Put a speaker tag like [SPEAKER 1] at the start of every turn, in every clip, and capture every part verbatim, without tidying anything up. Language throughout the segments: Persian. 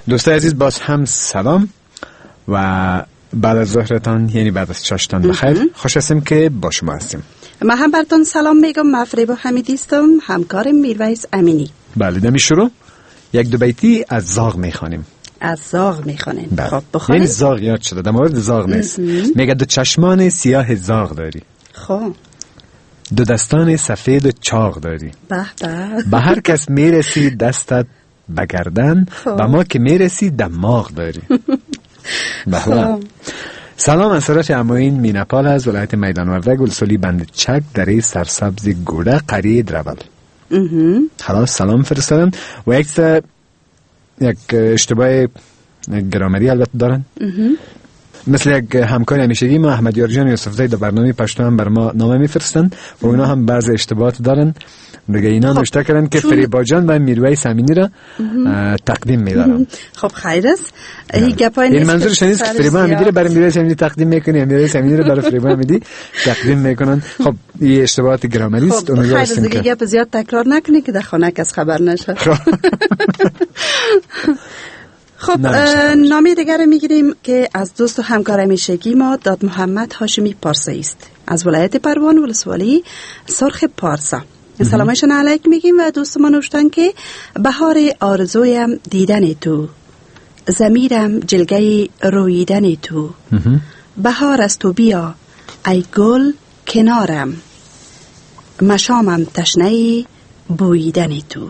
[SPEAKER 1] دوستای عزیز باز هم سلام و بعد از ظهرتان یعنی بعد از چاشتان بخیر. خوش هستیم که با شما هستیم.
[SPEAKER 2] من هم براتون سلام میگم. من فریبا حمیدی هستم، همکار میرویس امینی.
[SPEAKER 1] بله دمی شروع یک دو بیتی از زاغ میخوانیم.
[SPEAKER 2] از زاغ میخوانیم.
[SPEAKER 1] بله.
[SPEAKER 2] خب بخونیم.
[SPEAKER 1] یعنی زاغ یاد شده، در مورد زاغ نیست. میگه دو چشمان سیاه زاغ داری،
[SPEAKER 2] خب
[SPEAKER 1] دو دستان سفید و چاق داری،
[SPEAKER 2] به به
[SPEAKER 1] به هر کس میرسی دستت بگردن و ما که میرسی دماغ داری. بله. سلام، از سرات اموین مینپال از ولایت میدان ورده گلسولی بند چک دره سرسبز گوده قریه دربل. خلاص سلام فرستادن و یک سه یک اشتباه گرامری البته دارن. مثل یک همکار همیشگی ما احمد یارجان یوسفزی در برنامه پشتو هم بر ما نامه میفرستن و اونا هم بعض اشتباهات دارن. دیگه اینا خب نوشته کردن که فریبا جان و میرویس امینی را تقدیم میدارم.
[SPEAKER 2] خب خیر است. این گپای
[SPEAKER 1] یعنی منظورش نیست که فریبا امینی را برای میرویس امینی تقدیم میکنی، میرویس امینی را برای فریبا امینی تقدیم میکنن. خب این اشتباهات گرامری است.
[SPEAKER 2] خب خیر است دیگه گپ زیاد تکرار نکنی که در خانه کس خبر نشه. خب نامی دیگر میگیریم که از دوست و همکار همیشگی ما داد محمد هاشمی پارسایی است، از ولایت پروان ولسوالی سرخ پارسا. سلامشون علیک میگیم و دوست ما نوشتن که بهار آرزویم دیدن تو، ضمیرم جلگه رویدن تو، بهار از تو بیا ای گل کنارم، مشامم تشنه بویدن تو.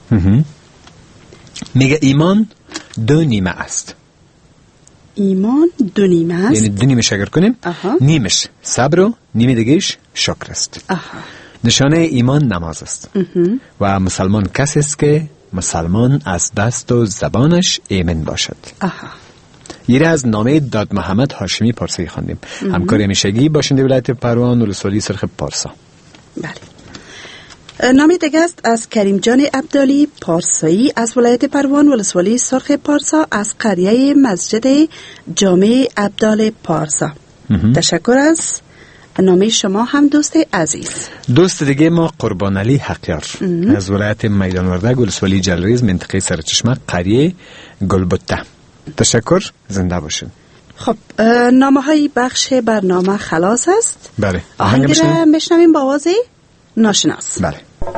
[SPEAKER 1] میگه ایمان دو نیمه است.
[SPEAKER 2] ایمان دو نیمه است،
[SPEAKER 1] یعنی دو نیمه شکر کنیم.
[SPEAKER 2] آها.
[SPEAKER 1] نیمش صبر و نیمه دیگهش شکر است.
[SPEAKER 2] آها.
[SPEAKER 1] نشانه ایمان نماز است. و مسلمان کسی است که مسلمان از دست و زبانش ایمن باشد.
[SPEAKER 2] آها.
[SPEAKER 1] یه از نامه داد محمد هاشمی پارسایی خواندیم، همکار همیشگی باشنده ولایت پروان ولسوالی سرخ پارسا.
[SPEAKER 2] بله. نامی دیگه است از کریم جان عبدالی پارسایی از ولایت پروان ولسوالی سرخ پارسا، از قریه مسجد جامع عبدال پارسا. تشکر از نامه شما هم دوست عزیز.
[SPEAKER 1] دوست دیگه ما قربان علی حقیار از ولایت میدان ورده گلسولی جلریز منطقه سرچشمه قریه گلبته. تشکر، زنده باشین.
[SPEAKER 2] خب نامه های بخش برنامه خلاص است.
[SPEAKER 1] بله.
[SPEAKER 2] آهنگ را بشنویم با آواز ناشناس.
[SPEAKER 1] بله.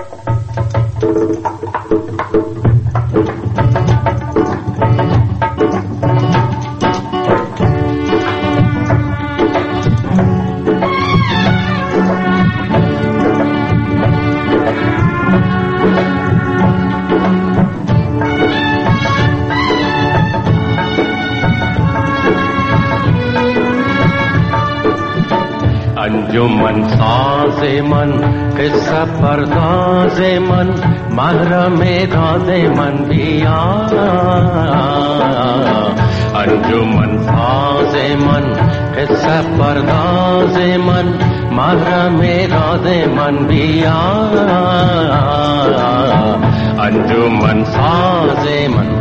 [SPEAKER 3] انجمن ساز من قصه پرداز من محرم راز من بیا، انجمن ساز من قصه پرداز من محرم راز من بیا، انجمن ساز من.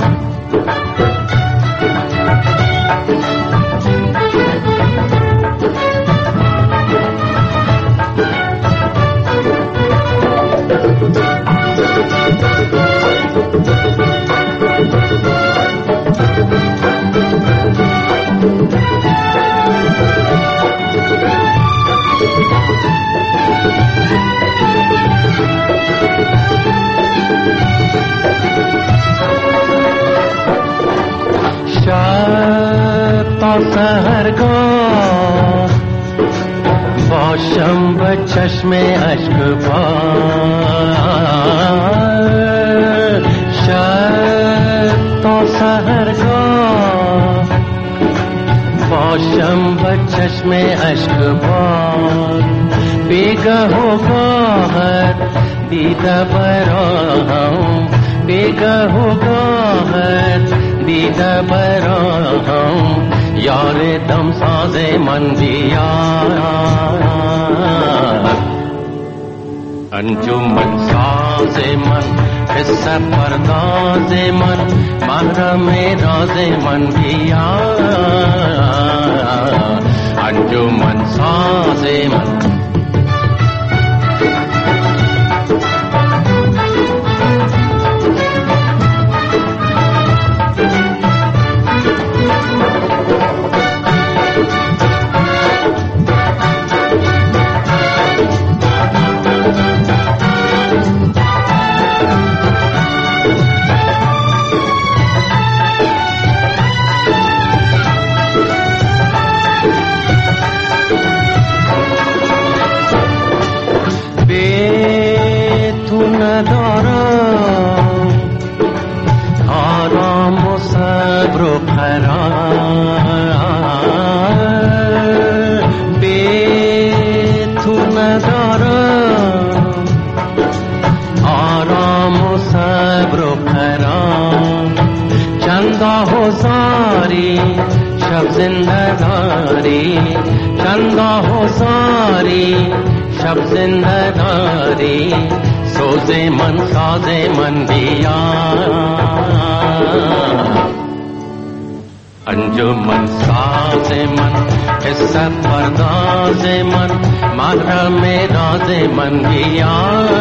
[SPEAKER 3] شب تا سحرگاه باشم به چشم اشک بار، شب تا سحرگاه باشم به چشم اشک بار، بیگه و گاهت دیده براهم، بیگه و گاهت دیده براهم، یار دم ساز من بیا، انجمن ساز من قصه پرداز من محرم راز من بیا، انجمن ساز من. قرار به تو ندارم آرام و صبر و قرار چندا هزاری شب زنده داری چندا هزاری شب زنده داری سوز من ساز من بیا انجمن ساز من قصت پرداز من محرم راز من بیا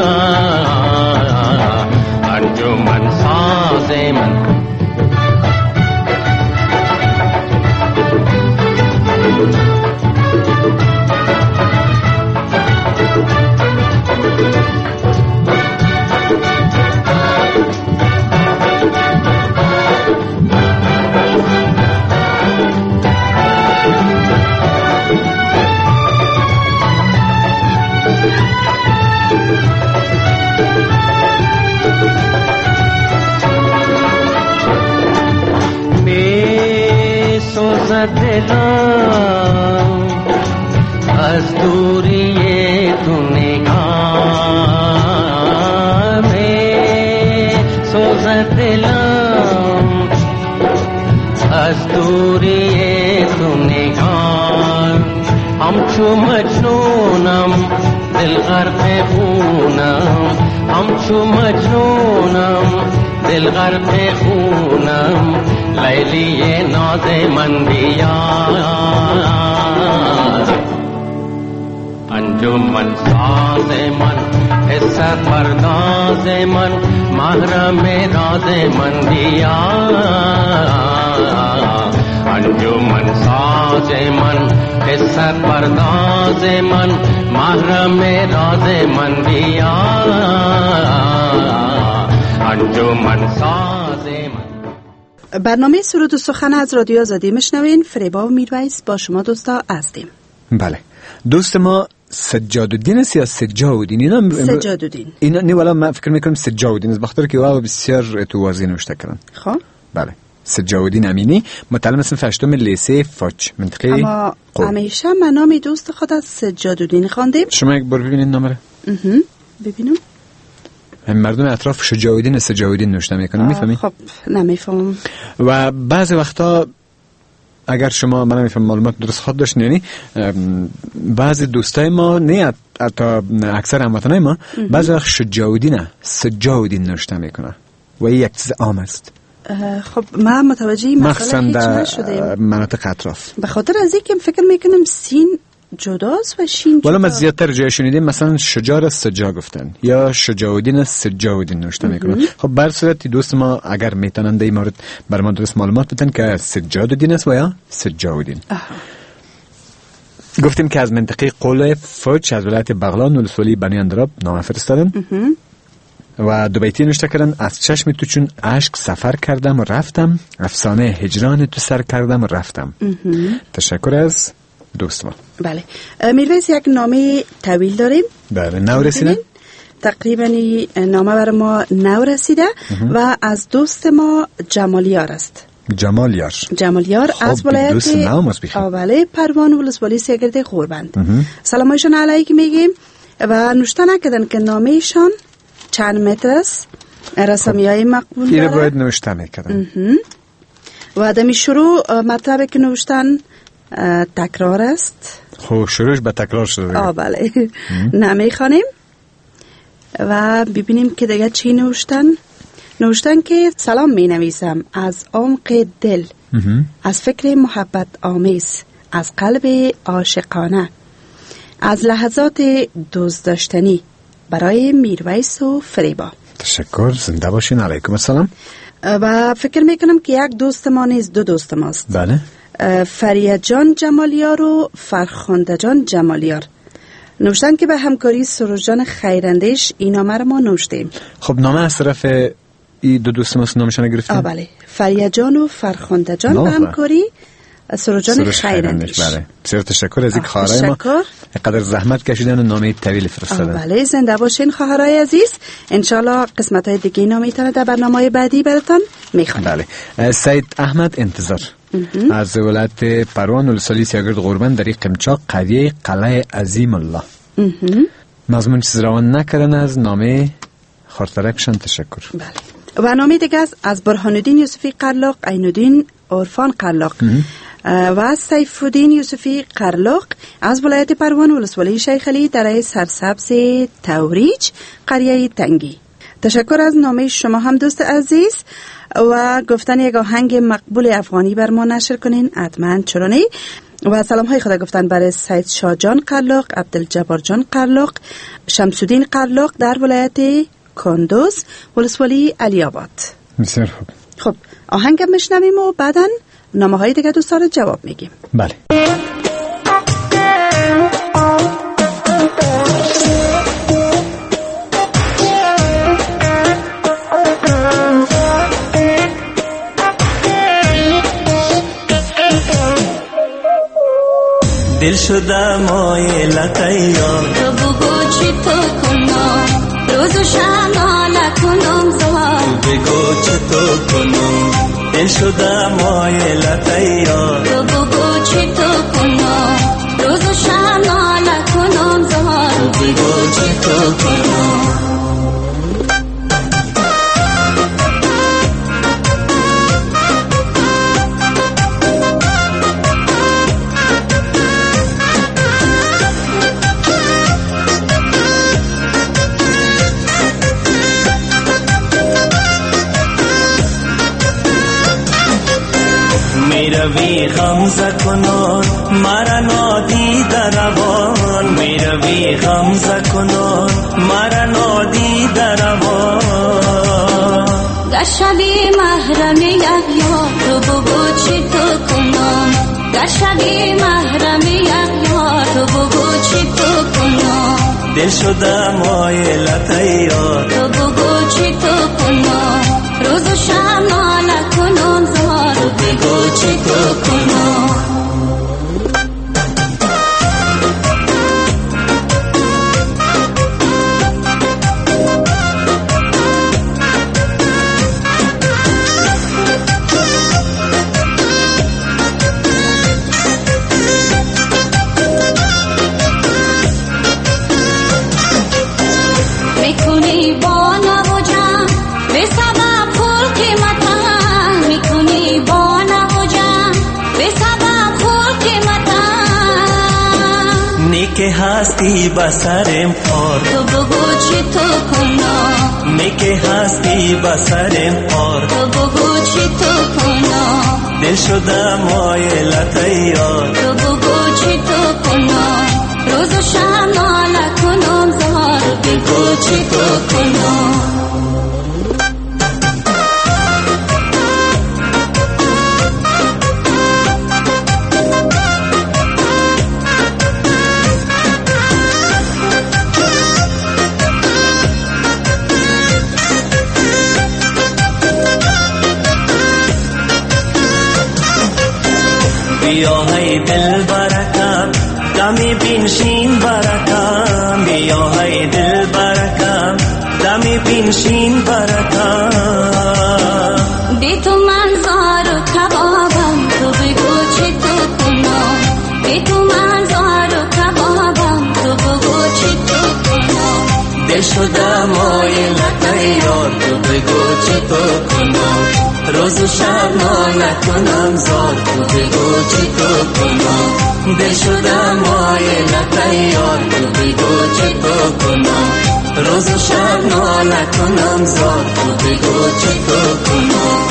[SPEAKER 3] انجمن ساز من دلم از دوری تو نگاه میں سوزد دلم از دوری تو نگاه همچو مجنونم دل غرق خونم همچو مجنونم دل غرق خونم لیلی ناز من بیا انجمن ساز من حصت پرداز من محرم راز من بیا انجمن ساز من حصت پرداز من محرم راز من بیا انجمن ساز من.
[SPEAKER 2] برنامه سرود و سخن از رادیو آزادی میشنوین. فریبا و میرویس با شما دوستا هستیم.
[SPEAKER 1] بله دوست ما سجادالدین است یا سجادالدین؟ اینا
[SPEAKER 2] سجادالدین
[SPEAKER 1] اینا نه والا من فکر میکنم سجادالدین است بخاطر که واو بسیار تو واضح نوشته کردن.
[SPEAKER 2] خب
[SPEAKER 1] بله سجادالدین امینی متعلم اسم فشتم لیسه فاج منطقه
[SPEAKER 2] اما قم. همیشه من نام دوست خود از سجادالدین خواندیم.
[SPEAKER 1] شما یک بار ببینید نام رو.
[SPEAKER 2] ببینم
[SPEAKER 1] مردم اطراف شجاعالدین سجادالدین نوشته میکنن میفهمی؟
[SPEAKER 2] خب نمیفهمم.
[SPEAKER 1] و بعضی وقتا اگر شما من نمیفهم معلومات درست خود داشتین یعنی بعضی دوستای ما نه حتی اکثر هموطنای ما بعضی وقت شجاعالدین سجادالدین نوشته میکنن و این یک چیز عام است.
[SPEAKER 2] خب ما متوجه این مسئله هیچ نشدیم
[SPEAKER 1] مناطق اطراف
[SPEAKER 2] به خاطر از اینکه فکر میکنم سین جداست و شین جدا.
[SPEAKER 1] ولی ما زیادتر جای شنیدیم مثلا شجاع سجا گفتن یا شجاعالدین سجادالدین نوشته میکنن. خب بر صورت دوست ما اگر میتونن در این مورد بر ما درست معلومات بدن که سجادالدین است و یا سجادالدین. گفتیم که از منطقه قله فوج از ولایت بغلان ولسوالی بنی اندراب نامه فرستادن و دو بیتی نوشته کردن از چشم تو چون اشک سفر کردم و رفتم افسانه هجران تو سر کردم و رفتم. تشکر از دوست ما.
[SPEAKER 2] بله میرویس یک نامه طویل داریم.
[SPEAKER 1] بله نو رسیده
[SPEAKER 2] تقریبا نامه بر ما نو رسیده و از دوست ما جمالیار است.
[SPEAKER 1] جمالیار
[SPEAKER 2] جمالیار از ولایت
[SPEAKER 1] دوست نو مصبیخی
[SPEAKER 2] بله پروان ولسوالی سرگرد غوربند. سلامایشان علیکم میگیم و نوشته نکردن که نامهشان چند متر است رسمی های مقبول داره.
[SPEAKER 1] این باید نوشته میکردن
[SPEAKER 2] و دمی شروع مطلبی که نوشتن تکرار است.
[SPEAKER 1] خب شروعش به تکرار شده.
[SPEAKER 2] آه بله نمیخوانیم و ببینیم که دیگه چی نوشتن. نوشتن که سلام می نویسم از عمق دل از فکر محبت آمیز از قلب عاشقانه از لحظات دوست داشتنی برای میرویس و فریبا.
[SPEAKER 1] تشکر زنده باشین. علیکم السلام.
[SPEAKER 2] و فکر میکنم که یک دوست ما نیست دو دوست ماست.
[SPEAKER 1] بله
[SPEAKER 2] فریا جان جمالیار و فرخنده جان جمالیار نوشتن که به همکاری سروش جان خیراندیش این نامه رو ما نوشتیم.
[SPEAKER 1] خب نامه از طرف این دو دوست ما نامشان گرفتیم.
[SPEAKER 2] آه بله فریا جان و فرخنده جان به همکاری سروجان خیراندیش.
[SPEAKER 1] بله بسیار تشکر از این خواهرای ما قدر زحمت کشیدن و نامه طویل فرستادن.
[SPEAKER 2] بله زنده باشین خواهرای عزیز. انشالله قسمت های دیگه نامه تانه در برنامه بعدی براتون میخونیم.
[SPEAKER 1] بله سید احمد انتظار از ولایت پروان ولسوالی سیاگرد غوربند در قمچاق قریه قلعه عظیم الله مضمون چیز روان نکردن از نامه خاطرکشان تشکر.
[SPEAKER 2] بله و نامه دیگه از برهان الدین یوسفی قرلاق، عین الدین عرفان قرلاق و سیف الدین یوسفی قرلاق از ولایت پروان ولسوالی شیخ علی در سرسبز توریج قریه تنگی. تشکر از نامه شما هم دوست عزیز و گفتن یک آهنگ مقبول افغانی بر ما نشر کنین حتما چرانی. و سلام های خدا گفتن برای سید شاه جان قرلاق، عبدالجبار جان قرلاق، شمس الدین قرلاق در ولایت کندوز ولسوالی علی آباد.
[SPEAKER 1] بسیار خوب.
[SPEAKER 2] خب آهنگ میشنویم و بعداً نامه های دیگه دوستا رو جواب میگیم.
[SPEAKER 1] بله.
[SPEAKER 4] دل شده مایلت یار
[SPEAKER 5] تو بگو چی تو کنم روز و شب ناله کنم زار
[SPEAKER 4] تو بگو چی تو کنم دل شده مایلت یار
[SPEAKER 5] تو بگو چی تو کنم روز و شب ناله کنم زار
[SPEAKER 4] تو بگو چی تو کنم میروی غمزه کنون مرا نادید روان میروی غمزه کنون مرا نادید روان
[SPEAKER 5] گر شبی محرم یحیی تو بگو چی تو کنم گر شبی محرم یحیی تو بگو چی تو کنم
[SPEAKER 4] دل شده مایلت یار
[SPEAKER 5] تو بگو چی تو کنم روز و شب ناله کنم زار
[SPEAKER 4] تو بگو چی تو کنم
[SPEAKER 5] میکنی با نوجم به سبب خور قیمتم میکنی با نوجم به سبب خور قیمتم
[SPEAKER 4] نیک هستی بسرم خار
[SPEAKER 5] تو بگو چی تو کنم
[SPEAKER 4] نیک هستی بسرم خار
[SPEAKER 5] تو بگو چی تو کنم
[SPEAKER 4] دل شده مایلت یار
[SPEAKER 5] تو بگو چی تو کنم روز و شب ناله کنم زار
[SPEAKER 4] تو بگو چی تو کنم بیا های دل برکم دمی بینشین برکم بیا های دل برکم دمی بینشین برکم
[SPEAKER 5] بی تو من زار و کبابم تو بگو چی تو کنم بی تو من زار و کبابم تو بگو چی تو کنم
[SPEAKER 4] دل شده مایلت یار تو بگو چی تو کنم روز و شب ناله کنم زار تو بگو چی تو کنم دل شده مایلت یار تو بگو چی تو کنم روز و شب ناله کنم زار تو بگو چی تو کنم.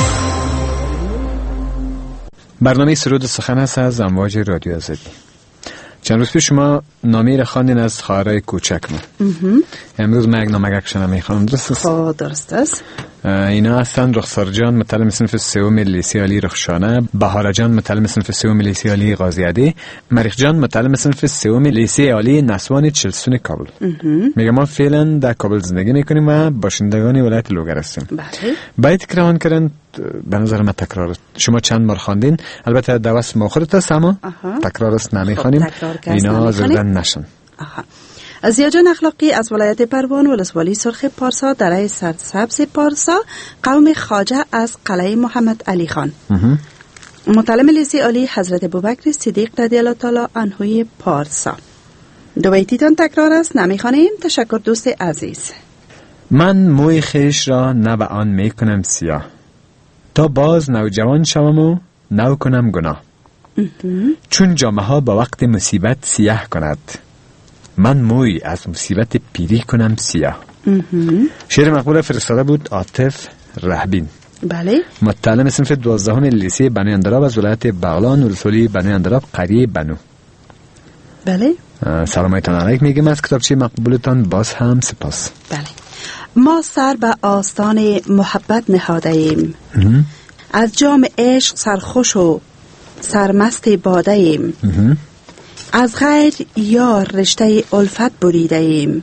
[SPEAKER 1] برنامه سرود سخن است از امواج رادیو آزادی. چند روز پیش شما نامه را خواندین از خواهرای کوچک ما. امروز من یک نامه کشنه میخوام. درست است؟
[SPEAKER 2] خب درست است.
[SPEAKER 1] اینا هستن رخسار جان متعلم صنف سوم لیسه عالی رخشانه، بهار جان متعلم صنف سوم لیسه عالی غازی عده، مریخ جان متعلم صنف سوم لیسه عالی نسوان چلسون کابل. میگم ما فعلا در کابل زندگی میکنیم و باشندگان ولایت لوگر هستیم.
[SPEAKER 2] بله.
[SPEAKER 1] باید تکرار کردن به نظر من تکرار. شما چند بار خواندین، البته دوست مؤخرت است اما تکرار است نمیخوانیم. اینا زردن نشن.
[SPEAKER 2] آها. زیاجان اخلاقی از ولایت پروان ولسوالی سرخ پارسا دره سرسبز پارسا، قوم خواجه از قلعه محمد علی خان. متعلم لیسه عالی حضرت ابوبکر صدیق رضی الله تعالی عنه پارسا. دو بیتیتان تکرار است، نمیخوانیم. تشکر دوست عزیز.
[SPEAKER 1] من موی خیش را نه به آن میکنم سیاه، تا باز نوجوان شوم و نو کنم گناه. چون جامه ها با وقت مصیبت سیاه کند، من موی از مصیبت پیری کنم سیاه. شعر مقبول فرستاده بود عاطف رهبین.
[SPEAKER 2] بله.
[SPEAKER 1] متعلم صنف دوازدهم لیسه بنو اندراب از ولایت بغلان ولسوالی بنو اندراب قریه بنو.
[SPEAKER 2] بله.
[SPEAKER 1] سلامایتان علیک میگم از کتابچه مقبولتان باز هم سپاس.
[SPEAKER 2] بله. ما سر به آستان محبت نهاده ایم، از جام عشق سرخوش و سرمست باده ایم، از غیر یار رشته الفت بریده ایم،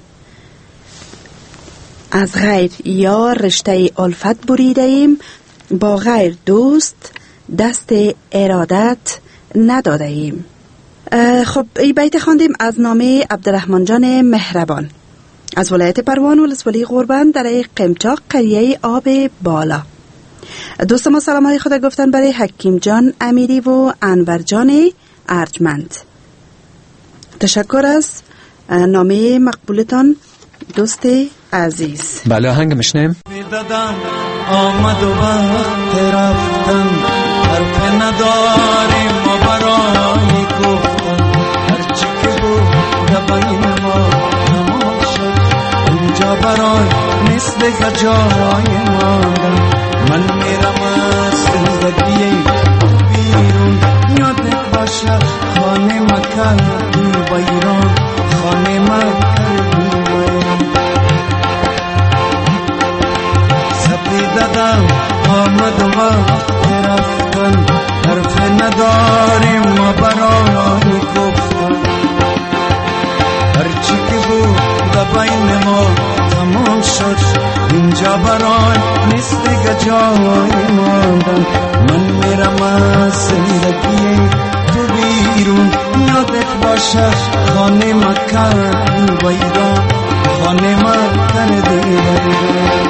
[SPEAKER 2] از غیر یار رشته الفت بریده ایم، با غیر دوست دست ارادت نداده ایم. خب این بیت خواندیم از نامه عبدالرحمن جان مهربان از ولایت پروان ولسوالی غربند در قمچاق قریه آب بالا. دوست ما سلام های خدا گفتن برای حکیم جان امیری و انور جان ارجمند. تشکر از نامه مقبولتان دوست عزیز.
[SPEAKER 1] بله آهنگ میشنیم.
[SPEAKER 4] دادم آمد و وقت رفتن، حرف نداریم ما برای گفتن، هرچی که بود بین ما تمام شد، اینجا برای مثل جای ماندن. من میرم از زندگی بیرون، یادت باشه خانه مکردی بیرون، خانه مکردی بیرون. سبی دادم آمد و وقت رفتن، حرف نداریم ما برای گفتن، هرچی که بود بین ما تمام شد، اینجا برای مثل جای ماندن. من میرم از زندگی تو بیرون، یادت باشه خانه مکردی بیرون، خانه مکردی بیرون.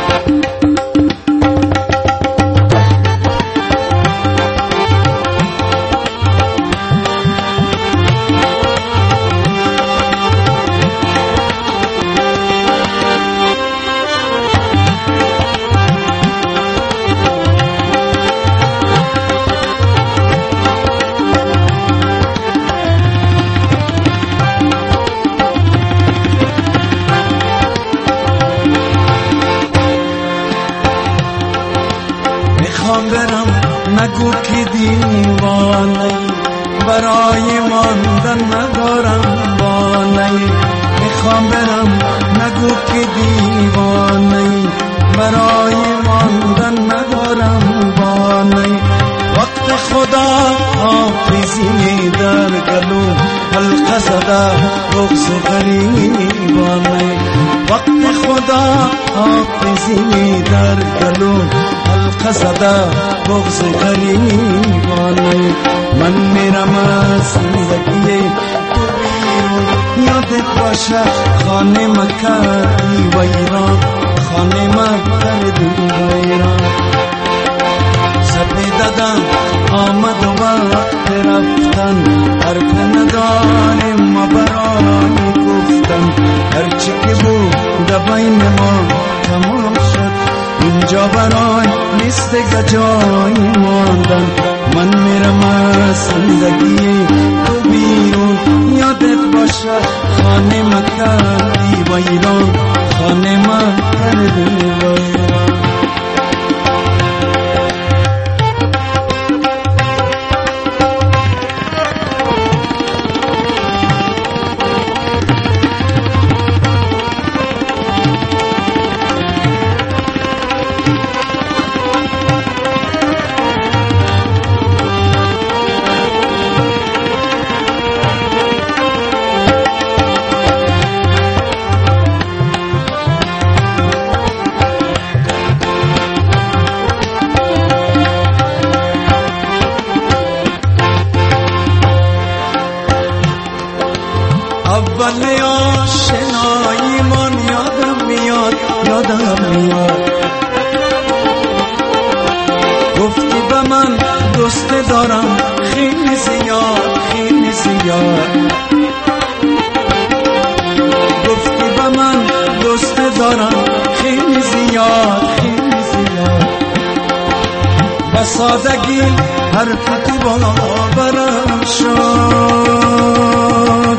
[SPEAKER 4] نگو که دیوانه برای ماندن ندارم بانه، میخوام برم نگو که دیوانه برای ماندن ندارم بانه. وقت خدا حافظی در گلو حلقه زده بغض غریبانه، وقت خدا حافظی در گلو حلقه زده بغض غریبانه. من میرم از زندگی تو بیرون، یادت باشه خانه مکردی ویران، خانه مکردی ویران. سبی دادم آمد و وقت رفتن، حرف نداریم ما برای گفتن، هرچی که بود بین ما تمام شد، اینجا برای مثل جای ماندن. من میرم از زندگی تو بیرون، یادت باشه خانه مکردی ویران، خانه مکردی ویران.
[SPEAKER 6] اول آشنایی من یادم میاد یادم میاد گفتی به من دوست دارم خیلی زیاد خیلی زیاد گفتی به من دوست دارم خیلی زیاد خیلی زیاد و سادگی حرفت باورم شد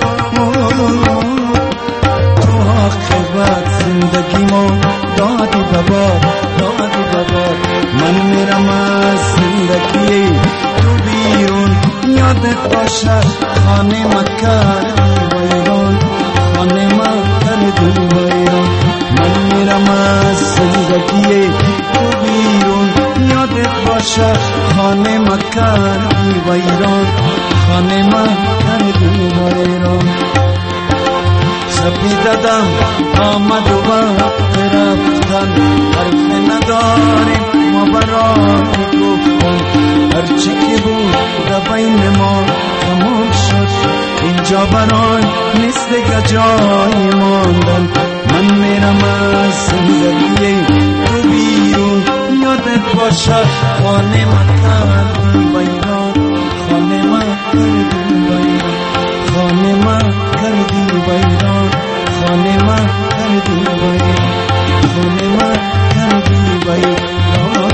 [SPEAKER 6] تو عاقبت زندگیمو دادی بابا دادی بابا من میرم از زندگی تو بیرون یادت باشد خانه مکردی ویران خانه مکردی ویران من میرم از زندگی تو بیرون یادت باشد خانه مکردی ویران خانه مکردی ویران سبی دادم آمد و وقت رفتن حرف نداریم ما برای گفتن هرچی که بود در بین ما تمام شد اینجا برای نیست دیگه جای ماندن من میرم از زندگی تو بیرون یادت باشد خانه مکردی ویران خانه مکردی ویران خانه مکردی ویران خانه مکردی ویران خانه مکردی ویران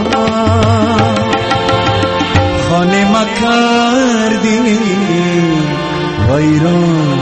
[SPEAKER 6] خانه مکردی ویران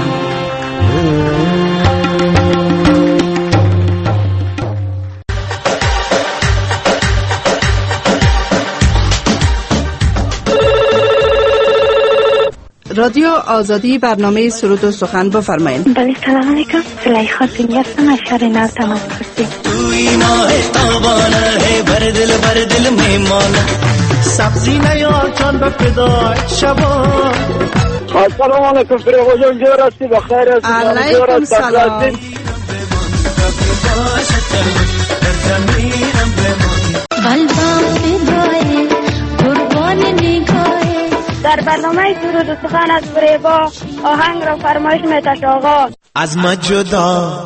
[SPEAKER 2] رادیو آزادی برنامه سرود و سخن بفرمایید.
[SPEAKER 7] بله سلام علیکم. زلیخا دنیا هستم از شهر نو تماس گرفتیم.
[SPEAKER 4] توی ماه تابانه بر دل بر دل میمانه سبزی نیار جان به فدای شبا.
[SPEAKER 8] سلام علیکم فریقا جان جور هستی بخیر هستی
[SPEAKER 2] علیکم سلام.
[SPEAKER 5] قلبم فدای قربان نگاهی.
[SPEAKER 7] در برنامه سرود و سخن از فریبا آهنگ را فرمایش میتش آقا.
[SPEAKER 4] از ما جدا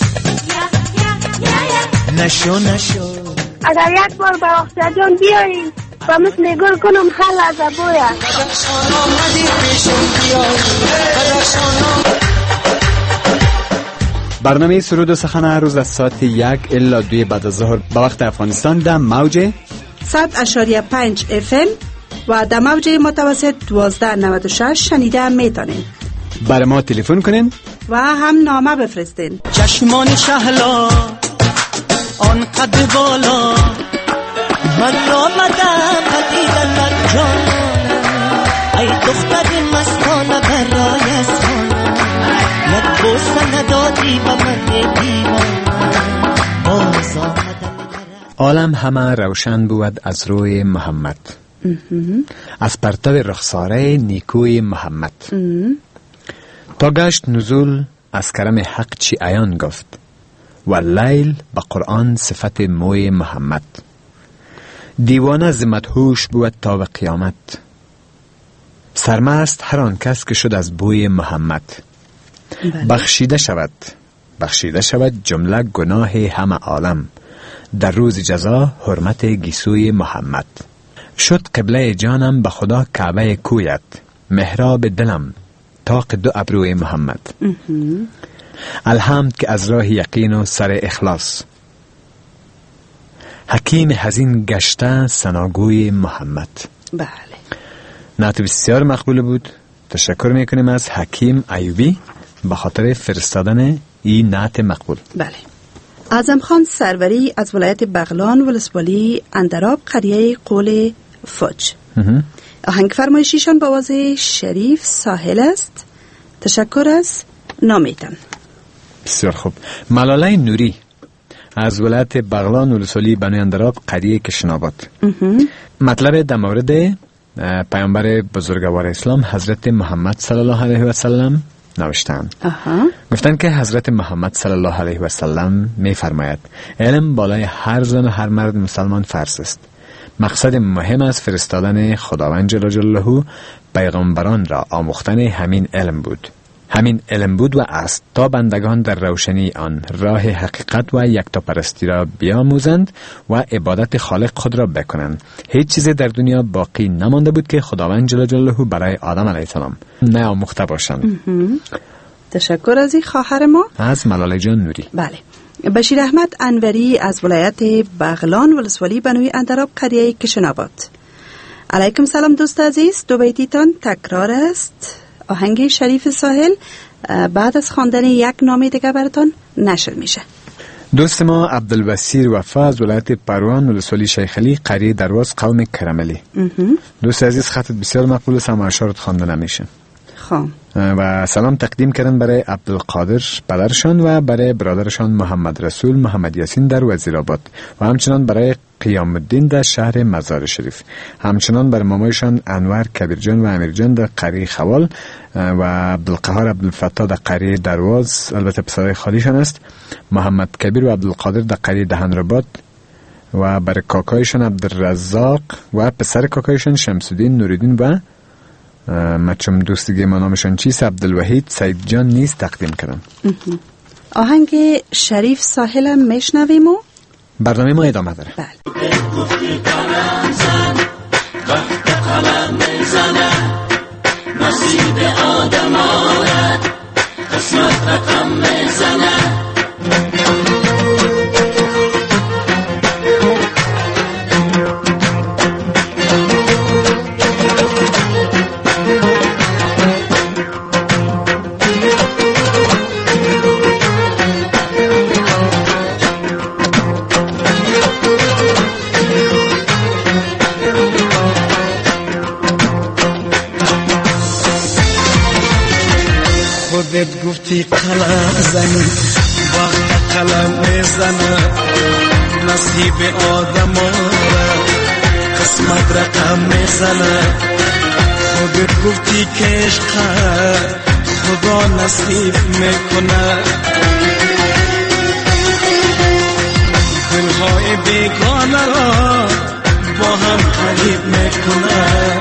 [SPEAKER 4] نشو نشو
[SPEAKER 7] اگر یک بار به اختیار جان بیاییم و مثل گل کنم خل از ابویا.
[SPEAKER 1] برنامه سرود و سخن هر روز از ساعت یک الا دوی بعد از ظهر به وقت افغانستان در موج
[SPEAKER 2] صد اشاریه پنج اف ام و در موج متوسط دوازده نود و شش شنیده میتونین.
[SPEAKER 1] برای ما تلفن کنین
[SPEAKER 2] و هم نامه بفرستین.
[SPEAKER 4] چشمان شهلا آن قد بالا من آمدم پدیدن در جانم ای دختر مستانه برای اسمانم یک بوسه ندادی به من دیوانم باز آمدم
[SPEAKER 1] عالم همه روشن بود از روی محمد از پرتو رخساره نیکوی محمد تا گشت نزول از کرم حق چی عیان گفت و لیل با قرآن صفت موی محمد دیوانه ز مدهوش بود تا به قیامت سرمست هر آن کس که شد از بوی محمد بله. بخشیده شود بخشیده شود جمله گناه همه عالم در روز جزا حرمت گیسوی محمد شد قبله جانم به خدا کعبه کویت محراب دلم تاق دو ابروی محمد الحمد که از راه یقین و سر اخلاص حکیم حزین گشته سناگوی محمد.
[SPEAKER 2] بله
[SPEAKER 1] نعت بسیار مقبول بود. تشکر میکنیم از حکیم ایوبی به خاطر فرستادن این نعت مقبول.
[SPEAKER 2] بله اعظم خان سروری از ولایت بغلان ولسوالی اندراب قریه قول فوج. آهنگ فرمایشیشان با آواز شریف ساحل است. تشکر از نامیتن.
[SPEAKER 1] بسیار خوب. ملاله نوری از ولایت بغلان ولسوالی بنی اندراب قریه کشناباد. مطلب در مورد پیامبر بزرگوار اسلام حضرت محمد صلی الله علیه و سلم نوشتند. گفتن که حضرت محمد صلی الله علیه و سلم می فرماید علم بالای هر زن و هر مرد مسلمان فرض است. مقصد مهم از فرستادن خداوند جل جلاله پیغمبران را آموختن همین علم بود. همین علم بود و است تا بندگان در روشنی آن راه حقیقت و یکتاپرستی را بیاموزند و عبادت خالق خود را بکنند. هیچ چیز در دنیا باقی نمانده بود که خداوند جل جلاله برای آدم علیه السلام نیاموخته باشند.
[SPEAKER 2] تشکر از این خواهر ما
[SPEAKER 1] از ملاله جان نوری.
[SPEAKER 2] بله. بشیر احمد انوری از ولایت بغلان ولسوالی بنوی اندراب قریه کشناباد. علیکم سلام دوست عزیز، دو بیتیتان تکرار است. آهنگ شریف ساحل بعد از خواندن یک نامه دیگه براتون نشر میشه.
[SPEAKER 1] دوست ما عبدالبصیر وفا از ولایت پروان ولسوالی شیخ علی قریه درواز قوم کرملی. دوست عزیز خطت بسیار مقبول است اما اشارت خوانده نمیشه.
[SPEAKER 2] خب
[SPEAKER 1] و سلام تقدیم کردن برای عبدالقادر پدرشان و برای برادرشان محمد رسول محمد یاسین در وزیرآباد و همچنان برای قیام الدین در شهر مزار شریف، همچنان برای مامایشان انور کبیرجان و امیرجان در قریه خوال و عبدالقهار عبدالفتاح در قریه درواز، البته پسرای خالیشان است، محمد کبیر و عبدالقادر در قریه دهنرباد و برای کاکایشان عبدالرزاق و پسر کاکایشان شمس‌الدین نوریدین و مچم دوستگی ما نامشان چیست عبدالوحید سید جان نیست تقدیم کردن.
[SPEAKER 2] آهنگ شریف ساحلم میشنویم و
[SPEAKER 1] برنامه ما ادامه داره.
[SPEAKER 2] بله.
[SPEAKER 4] وقت قلم میزنه نصیب آدم آره قسمت رقم میزنه
[SPEAKER 6] خودت گفتی قلم زنی وقت قلم میزنه نصیب آدم آره قسمت رقم میزنه خودت گفتی که عشق خدا نصیب میکنه دلهای بیگانه را با هم قریب میکنه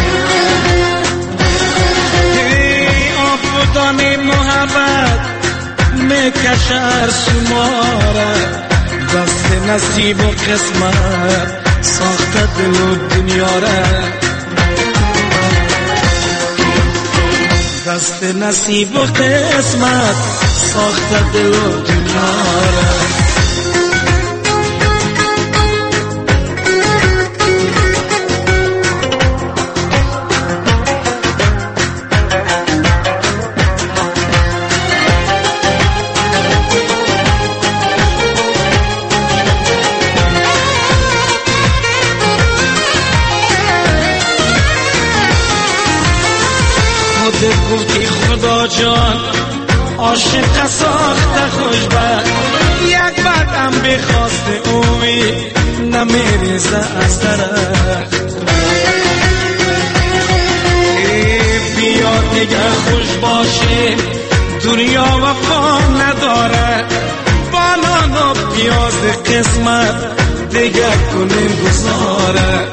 [SPEAKER 6] دانی محبت میکشر شماره دست نصیب و قسمت ساخته دل و دنیا را دست نصیب و قسمت ساخته دل و دنیا را گفتی خدا جان عاشق ساخته خوشبخت یک بعدم بخواست اوی نمیریزه از درخت بیا دیگه خوش باشه دنیا وفا نداره بانان و پیاز قسمت دیگه کنیم گذاره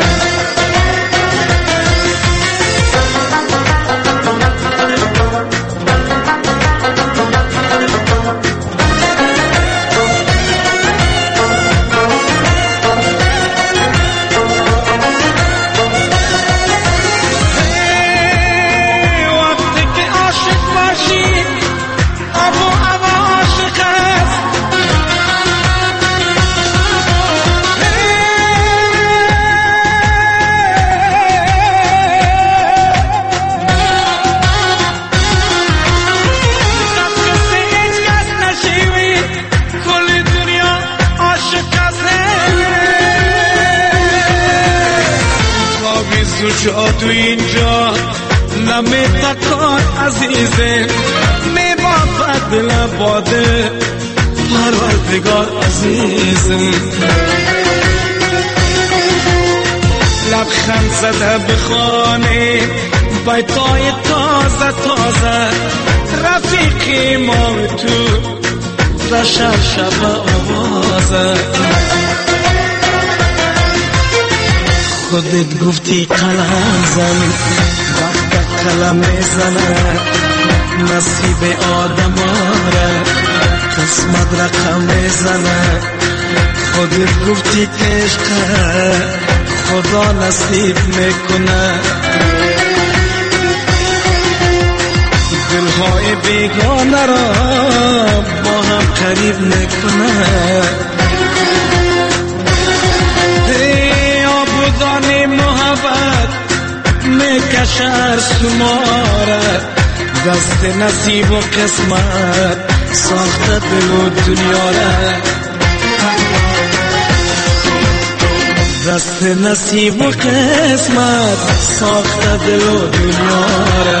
[SPEAKER 6] تو اینجا نمیتکان عزیزه میبافد دل باده پروردگار عزیزه لبخند زده بخانه بیتای تازه تازه رفیقی ما تو رشر شب آوازه خودت گفتی قلم زن وقت قلم میزنه نصیب آدم آره قسمت رقم میزنه خودت گفتی که عشقه خدا نصیب میکنه دلهای بیگانه را با هم قریب میکنه ای آبودان محبت میکشر سماره دست نصیب و قسمت ساخته دل و دنیا را دست نصیب و قسمت ساخته دل و دنیا را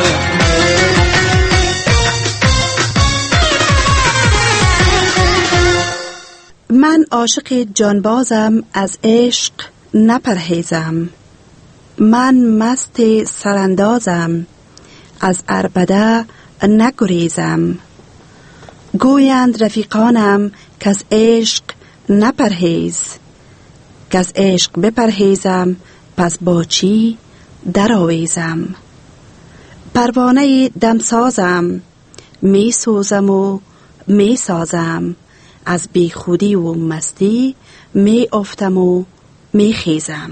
[SPEAKER 2] من عاشق جانبازم از عشق نپرهیزم من مست سراندازم از عربده نگریزم گویند رفیقانم که از عشق نپرهیز که از عشق بپرهیزم پس با چی در آویزم پروانه دمسازم می سوزم و می سازم از بی خودی و مستی می افتم و می خیزم.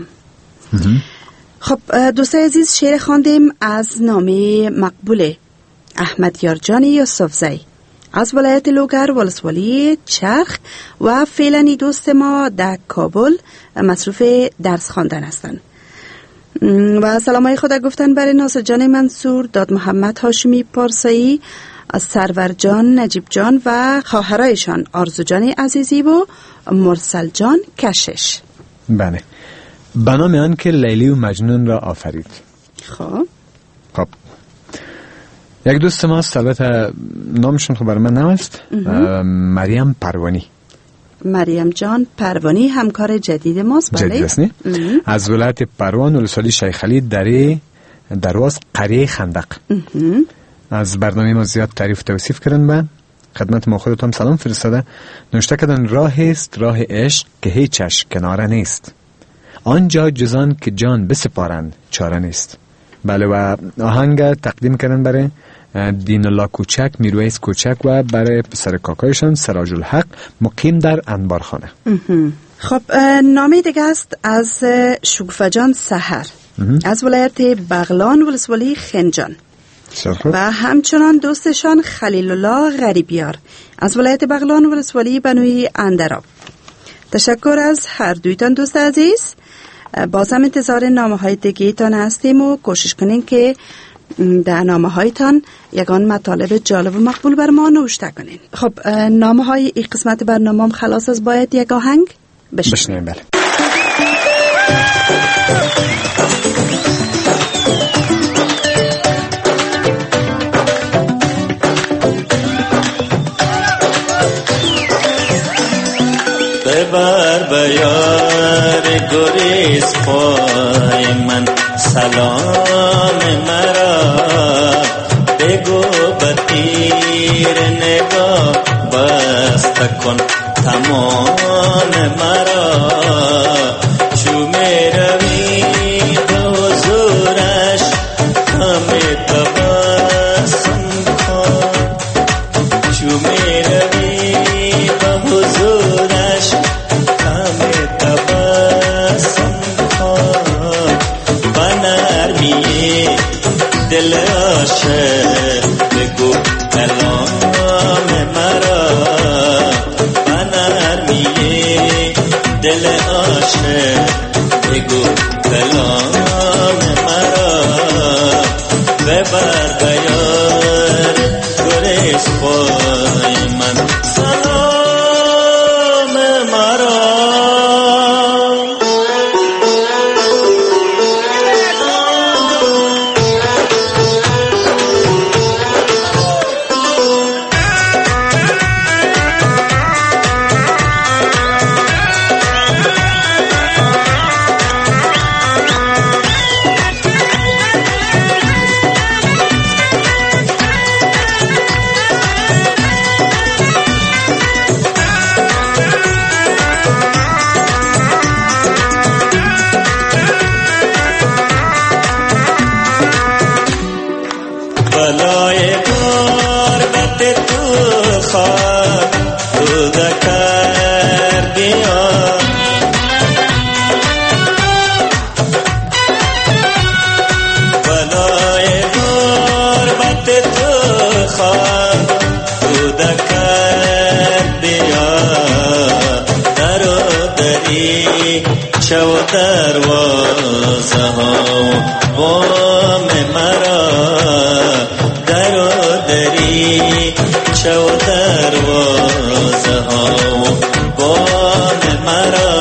[SPEAKER 2] خب دوستای عزیز شعر خواندیم از نامه مقبول احمد یارجان یوسفزی از ولایت لوگر ولسوالی چرخ و فعلا دوست ما در کابل مصروف درس خواندن هستند و سلامای خدا گفتن برای ناصر جان منصور، داد محمد هاشمی پارسایی، از سرور جان نجیب جان و خواهرایشان آرزو جان عزیزی و مرسل جان کشش.
[SPEAKER 1] بله، به نام آن که لیلی و مجنون را آفرید.
[SPEAKER 2] خب
[SPEAKER 1] خب یک دوست ما البته نامشون خب برای من نوست، مریم پروانی.
[SPEAKER 2] مریم جان پروانی همکار جدید ماست. بله
[SPEAKER 1] جدید است نه؟ از ولایت پروان ولسوالی شیخ علی دره درواز قریه خندق. از برنامه ما زیاد تعریف توصیف کردن به خدمت ما خودتون سلام فرستاده. نوشته کردن راه است راه عشق که هیچش کناره نیست، آنجا جزان که جان بسپارند چاره نیست. بله و آهنگ تقدیم کردن برای دین الله کوچک، میرویس کوچک و برای پسر کاکایشان سراج الحق مقیم در انبارخانه.
[SPEAKER 2] خب نامه دیگه است از شگوفه جان سحر از ولایت بغلان ولسوالی خنجان و همچنان دوستشان خلیل الله غریبیار از ولایت بغلان ولسوالی بنوی اندراب. تشکر از هر دویتان دوست عزیز. باز هم انتظار نامه های دیگه تان هستیم و کوشش کنین که در نامه هایتان یگان مطالب جالب و مقبول بر ما نوشته کنین. خب نامه های این قسمت برنامه هم خلاص از باید یک آهنگ بشنویم.
[SPEAKER 1] بله.
[SPEAKER 9] ببر بیار گریز پای من سلام مرا، بگو بطیر نگاه بسته کن تمام مرا. چو می روی به حضورش همه تبسم کن، چو می روی به حضورش همه تبسم کن. بنرمی دل عاشق بگو کلام مرا، بنرمی دل عاشق بگو کلام مرا. ببر بیار گریز پای من سلام مرا. شو دروازه ها وام مرا در و دری شو دروازه ها وام مرا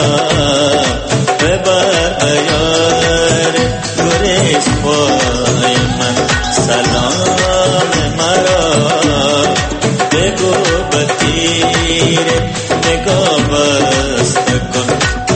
[SPEAKER 9] ببر بیار گریز پای من سلام مرا بگو بطیر نگاه بست کن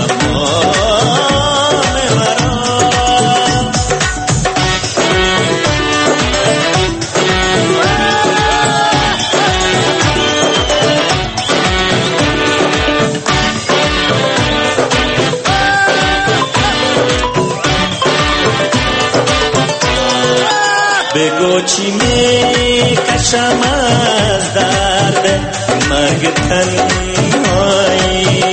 [SPEAKER 9] بگو چی می کشم از درد مرگ تنهایی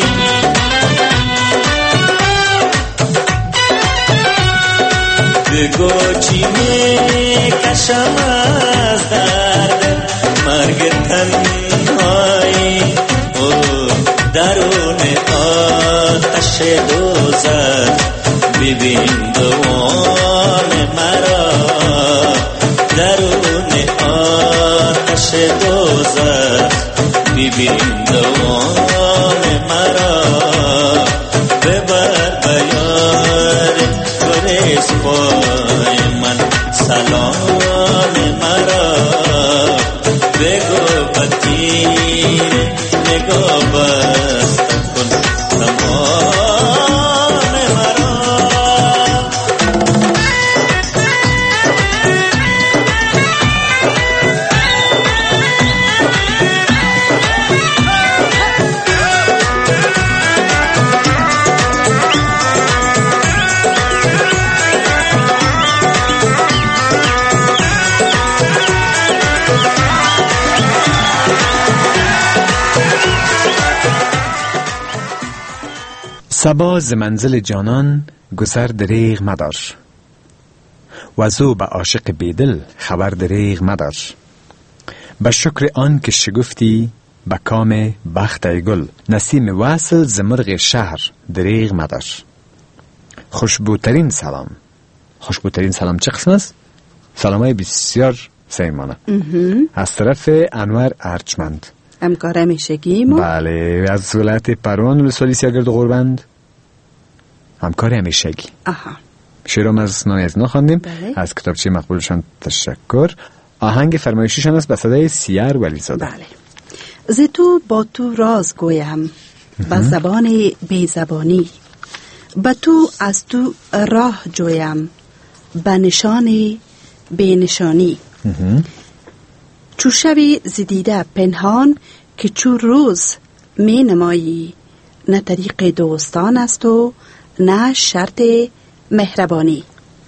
[SPEAKER 9] بگو چی می کشم از درد مرگ تنهایی او درون آتش دوزخ ببین دوام مرا درون آتش دوزخ ببین دوام مرا ببر بیار گریز پای من سلام مرا بگو بطیر نگاه بست کن تمام مرا
[SPEAKER 1] صبا ز منزل جانان گذر دریغ مدار و زو به عاشق بیدل خبر دریغ مدار به شکر آن که شگفتی به کام بخت گل نسیم وصل ز مرغ شهر دریغ مدار. خوشبوترین سلام خوشبوترین سلام چه قسم است؟ سلامای بسیار سیمانه از طرف انور ارجمند
[SPEAKER 2] همکار همیشگی ما.
[SPEAKER 1] بله از ولایت پروان ولسوالی سیاگرد غوربند همکار همیشگی.
[SPEAKER 2] آها
[SPEAKER 1] شیرام از نامی از اینا خواندیم.
[SPEAKER 2] بله.
[SPEAKER 1] از کتابچه مقبولشان تشکر. آهنگ فرمایشیشان است به صدای سیار ولیزاده.
[SPEAKER 2] بله. ز تو با تو راز گویم به زبان بی زبانی به تو از تو راه جویم به نشان بی نشانی چو شوی زدیده پنهان که چو روز می نمایی نه طریق دوستان است و نه شرط مهربانی.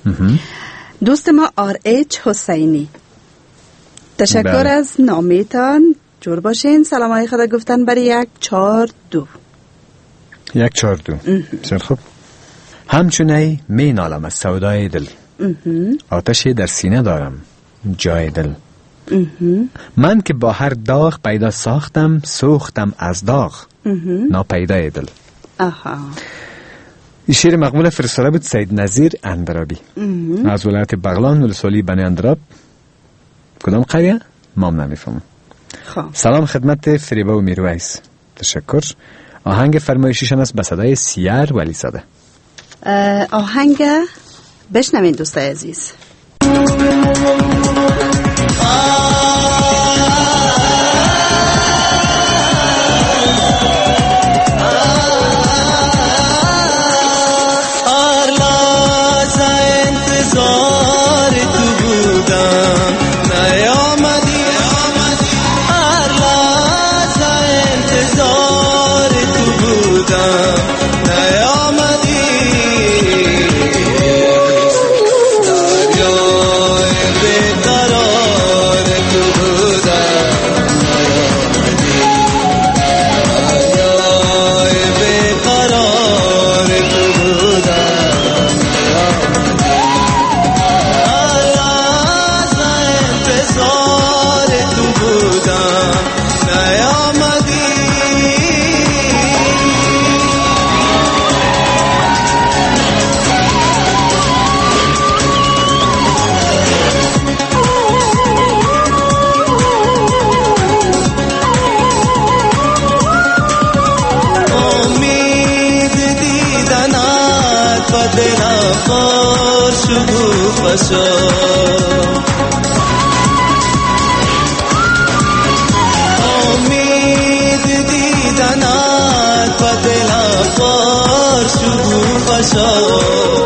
[SPEAKER 2] دوست ما آر اچ حسینی تشکر بله. از نامیتان جور باشین. سلام های خدا گفتن برای یک چار دو
[SPEAKER 1] یک چار دو بسیار خوب. همچنین می نالم از سودای دل آتشی در سینه دارم جای دل من که با هر داغ پیدا ساختم سوختم از داغ ناپیدای دل.
[SPEAKER 2] آها
[SPEAKER 1] این شعر مقبول فرستاده بود سید نظیر اندرابی از ولایت بغلان ولسوالی بنی اندراب. کدام قریه؟ مام نمیفهمم. سلام خدمت فریبا و میرویس تشکر. آهنگ فرمایشیشان است به صدای سیار ولیزاده.
[SPEAKER 2] آهنگ بشنوین دوستای عزیز.
[SPEAKER 10] Been
[SPEAKER 9] شگو پشا امید دیدنت و دلم پر شگو پشا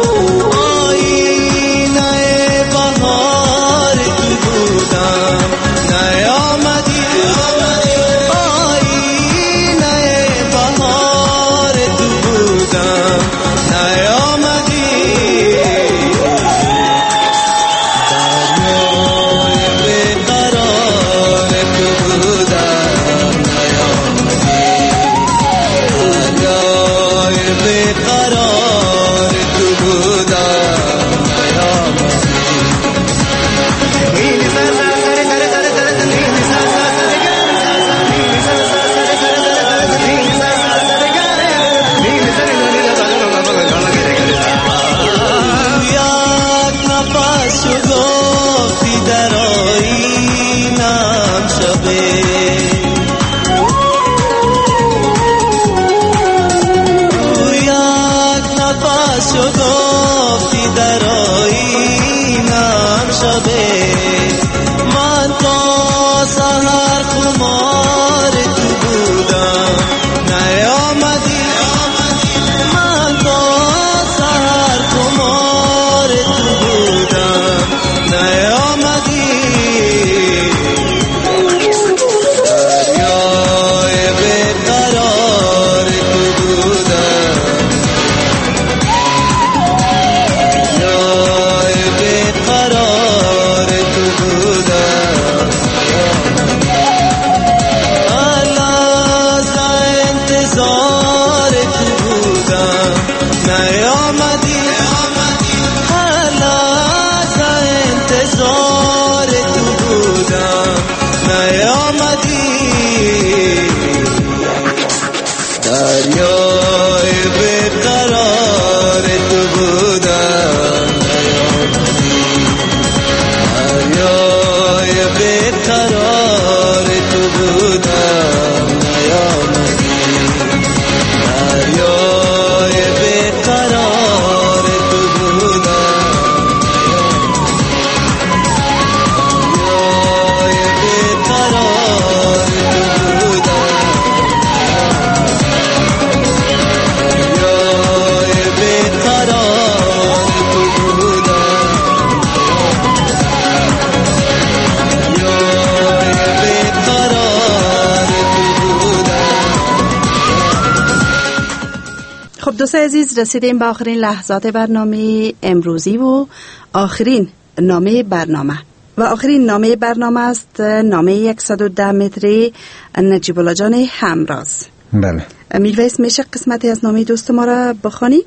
[SPEAKER 2] دوستان عزیز، رسیدیم به آخرین لحظات برنامه امروزی و آخرین نامه برنامه و آخرین نامه برنامه است نامه صد و ده متری نجیب الله جان همراز.
[SPEAKER 1] بله
[SPEAKER 2] میلویس، میشه قسمتی از نامه دوست ما را بخوانی؟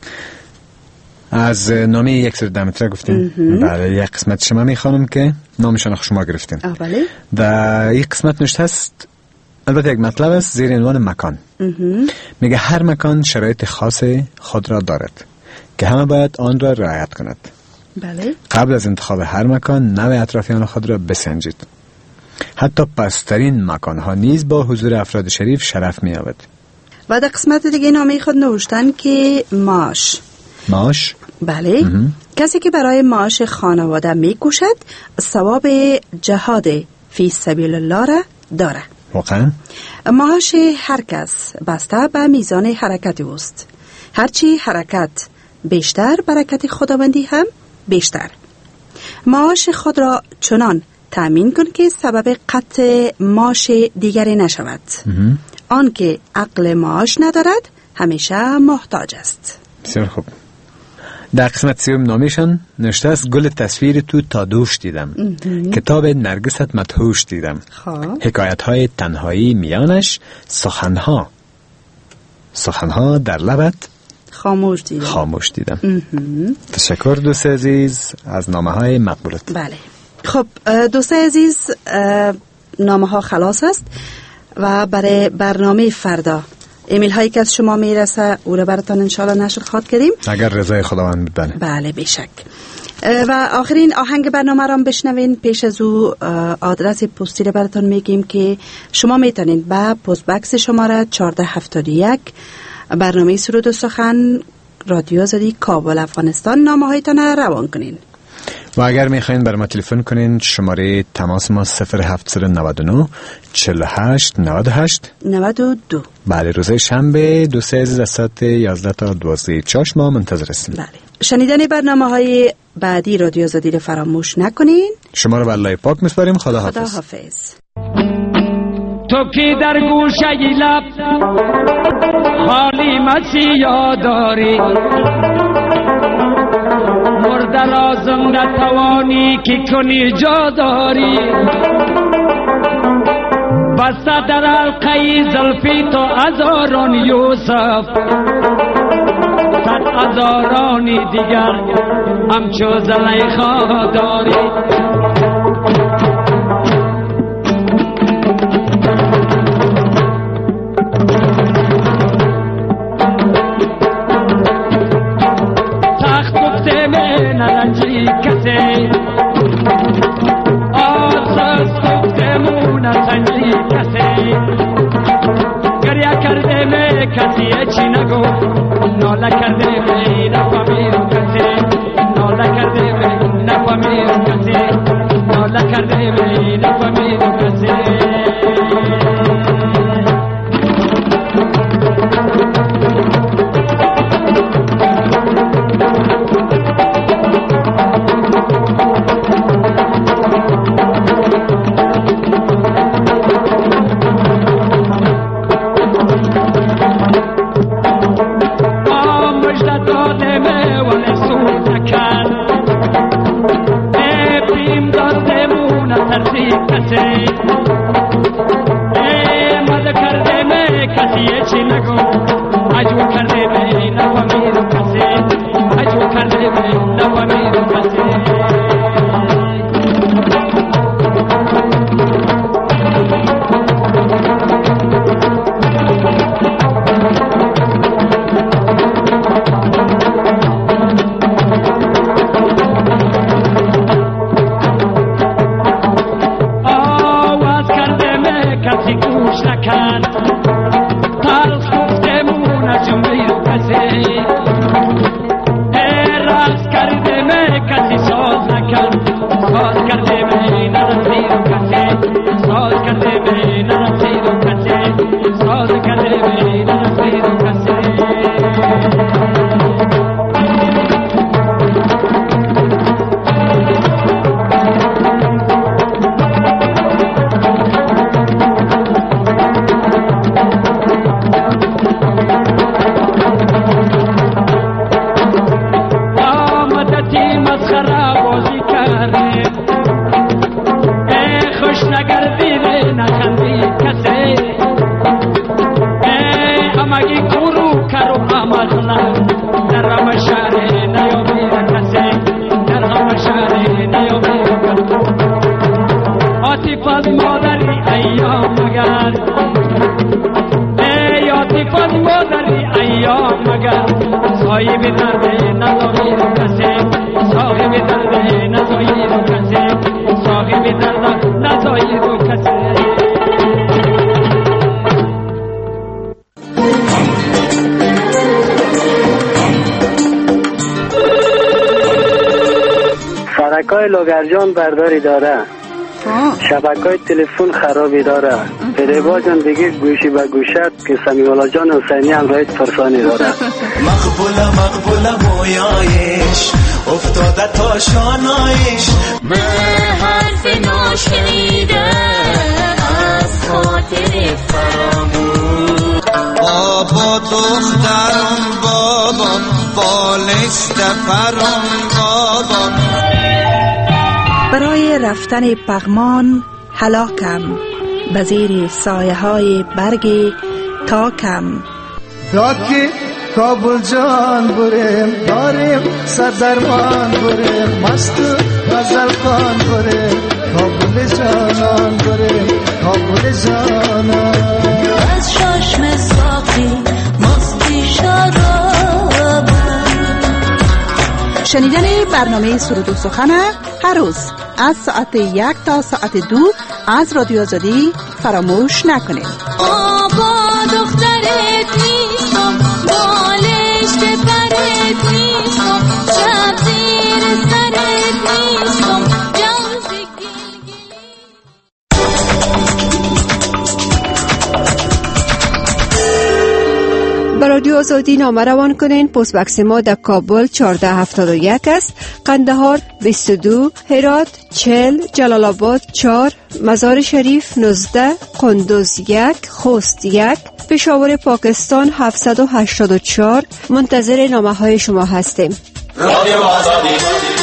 [SPEAKER 1] از نامه صد و ده متری گفتیم. بله، یک قسمت شما میخوانم که نامشان شما گرفتیم.
[SPEAKER 2] بله.
[SPEAKER 1] و این قسمت نوشته است، البته یک مطلب است زیر عنوان مکان. میگه هر مکان شرایط خاص خود را دارد که همه باید آن را رعایت کند.
[SPEAKER 2] بله.
[SPEAKER 1] قبل از انتخاب هر مکان نوع اطرافیان خود را بسنجید. حتی پسترین مکان ها نیز با حضور افراد شریف شرف می یابد.
[SPEAKER 2] و در قسمت دیگه نامه خود نوشتن که معاش
[SPEAKER 1] معاش
[SPEAKER 2] بله امه. کسی که برای معاش خانواده می کوشد ثواب جهاد فی سبیل الله را داره.
[SPEAKER 1] واقعا
[SPEAKER 2] معاش هر کس بسته به میزان حرکت اوست. هرچی حرکت بیشتر، برکت خداوندی هم بیشتر. معاش خود را چنان تأمین کن که سبب قطع معاش دیگری نشود. آن که عقل معاش ندارد همیشه محتاج است.
[SPEAKER 1] بسیار خوب. در قسمت سیوم نامیشان نوشته است گل تصویر تو تا دوش دیدم، کتاب نرگست مدهوش دیدم، حکایت های تنهایی میانش، سخنها سخنها در لبت
[SPEAKER 2] خاموش دیدم
[SPEAKER 1] خاموش دیدم. تشکر دوست عزیز از نامه های مقبولت.
[SPEAKER 2] بله خب دوست عزیز، نامه ها خلاص است و برای برنامه فردا ایمیل هایی که از شما میرسه او را براتان انشاءالله نشر خواهد کردیم
[SPEAKER 1] اگر رضای خداوند بده.
[SPEAKER 2] بله بیشک. و آخرین آهنگ برنامه را بشنوین. پیش از او آدرس پستی را براتان میگیم که شما میتونید با پست بکس شماره چهارده هفتاد و یک برنامه سرود و سخن رادیو آزادی کابل افغانستان نامه هایتان روان کنین.
[SPEAKER 1] و اگر میخواین بر ما تلفن کنین شماره تماس ما صفر هفت نه نه چهل و هشت نود و هشت
[SPEAKER 2] نود و دو.
[SPEAKER 1] بله، روز شنبه دو سه از ساعت یازده تا دوازده چاش ما منتظر هستیم.
[SPEAKER 2] بله. شنیدن برنامه های بعدی رادیو آزادی رو فراموش نکنین.
[SPEAKER 1] شما رو به الله پاک میسپاریم. خدا حافظ.
[SPEAKER 2] خدا حافظ.
[SPEAKER 10] تو کی در گوشه لب حالی مسی یاداری، مرده لازم نتوانی که کنی جا داری، بسته در حلقه زلفی تو هزاران یوسف، صد هزارانی دیگر همچو زلیخا داری. نرنجی کسی آساس گفتمون سنجی کسی، گریه کرده می کسی چی نگو، ناله کرده می نفهمیرو کسی، ناله کرده می نفهمیرو کسی، ناله کرده می نفهمیرو کسی.
[SPEAKER 11] شبکه‌های لوگرجان برداری داره، شبکه‌های تلفن خرابی داره. فریبا جان دیگه گوشی به گوشت که سمیولا جان حسینی هم رایت فرسانی داره.
[SPEAKER 9] مقبوله مقبوله مویایش افتاده تا شانایش،
[SPEAKER 5] به حرف ناشنیده از خاطر فراموش.
[SPEAKER 9] بابا دخترم بابا بالشت فرام بابا،
[SPEAKER 2] برای رفتن پغمان هلاکم، به زیر سایه های برگ تاکم.
[SPEAKER 12] تاکی کابل جان بریم داریم سردرمان بریم، مست غزل خان بریم کابل جانان بریم کابل جانان.
[SPEAKER 5] از چشم ساقی مستی شراب.
[SPEAKER 2] شنیدن برنامه سرود و سخن هر روز از ساعت یک تا ساعت دو از رادیو آزادی فراموش نکنید.
[SPEAKER 5] آبا دخترت نیستم بالش بپره
[SPEAKER 13] رادیو آزادی نامه روان کنین. پست بکس ما در کابل چهارده هفتاد و یک است، قندهار بیست و دو، هرات چهل، جلال آباد چهار، مزار شریف نوزده، قندوز یک، خوست یک، پشاور پاکستان هفتصد و هشتاد و چهار. منتظر نامه های شما هستیم. رادیو آزادی